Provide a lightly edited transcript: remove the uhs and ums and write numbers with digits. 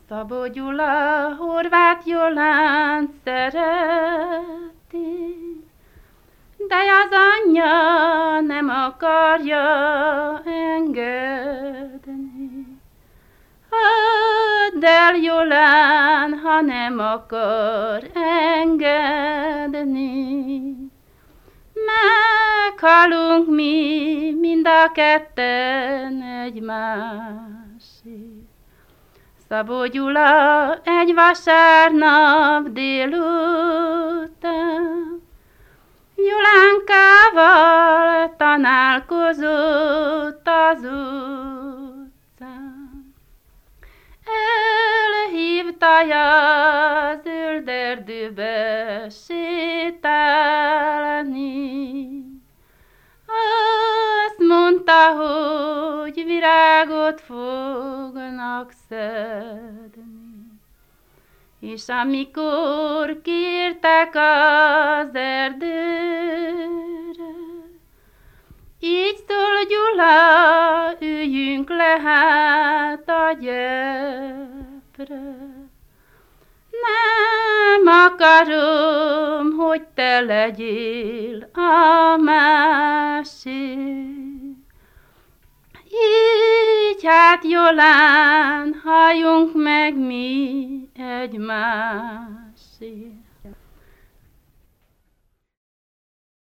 Szabó Gyula Horváth Jolán szereti, de az anyja nem akarja engedni. Add el Jolán, ha nem akar engedni. Meghalunk mi mind a ketten egymásért. Szabó Gyula egy vasárnap délután Jolánkával tanálkozott az utcán. Elhívta a zöld erdőbe sétálni. Azt mondta, hogy virágot fognak szedni. És amikor kiértek az erdőre, így szól Gyula, üljünk le hát a gyepre. Nem akarom, hogy te legyél a másik. Így hát Jolán, halljunk meg mi egymásért.